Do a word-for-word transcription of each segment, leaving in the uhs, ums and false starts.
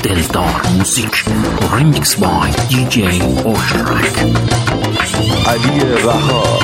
دلدار موزیک ریمیکس بای دی جی اوشترک. علی رها.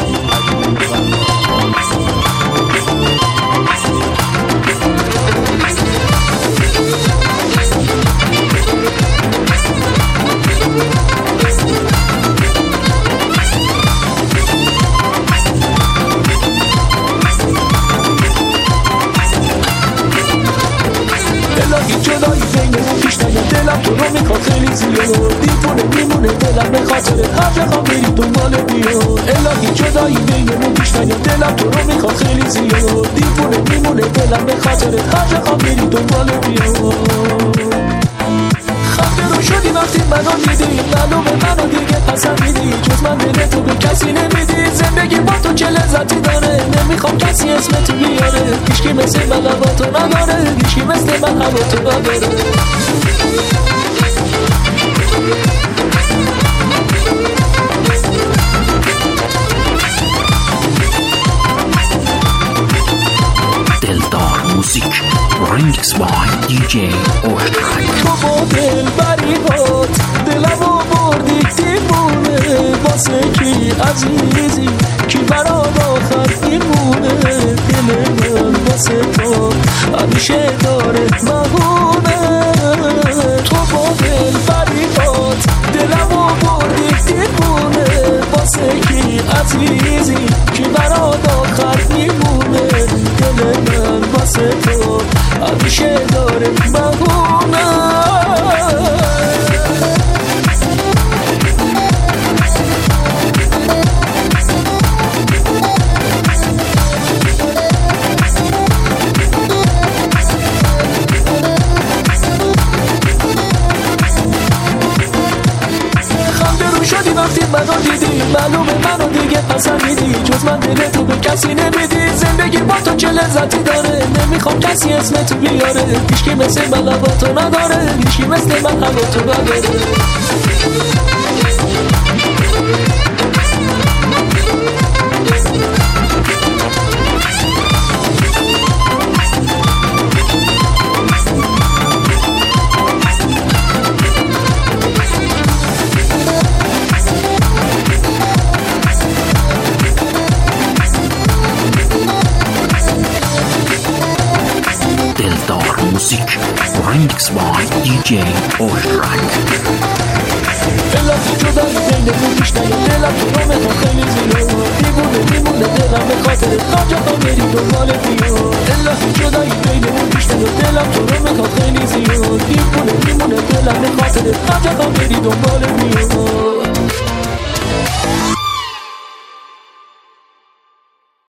الهی جدایی بینمون پیش نیاد، دلم تو رو میخواد خیلی زیاد، دیوونه میمونه دلم به خاطر هر جا بری دنبال بیاد. الهی جدایی بینمون پیش نیاد، دلم تو رو میخواد خیلی زیاد، دیوونه میمونه دلم به خاطر هر جا بری دنبال بیاد. خنده رو شدی وقتی منو دیدی، معلومه منو دیگه پسند میدی، جز من دلتو به کسی نمیدی. زندگی با تو چه لذتی داره، نمیخوام کسی اسمتو بیاره، هیچکی مثل من هوا تو نداره، هیچکی مثل من هوا تو نداره. دلدار موزیک ریمیکس بای دی جی اوشترک. تو با دل بری باد دلمو بردی دیوونه، واسه کی عزیزی کی برات آخر میمونه. دل من واسه تو همیشه داره مهونه. تو با دل بری باد دلمو بردی دیوونه، واسه کی عزیزی کی برات آخر میمونه. دل من واسه تو همیشه داره مهونه. شدی وقتی منو دیدی، معلومه منو دیگه پسند میدی، جز من دلتو به کسی نمیدی. زندگی با تو چه لذتی داره، نمیخوام کسی اسمتو بیاره، هیچکی مثل من هوا تو نداره، هیچکی مثل من هوا تو نداره. دلدار موزیک ریمیکس بای دی جی اوشترک. الهی جدایی بینمون پیش نیاد، دلم تو رو میخواد خیلی زیاد، دیوونه میمونه دلم به خاطر هر جا بری دنبال بیاد. الهی جدایی بینمون پیش نیاد، دلم تو رو میخواد خیلی زیاد، دیوونه میمونه دلم به خاطر هر جا بری دنبال بیاد.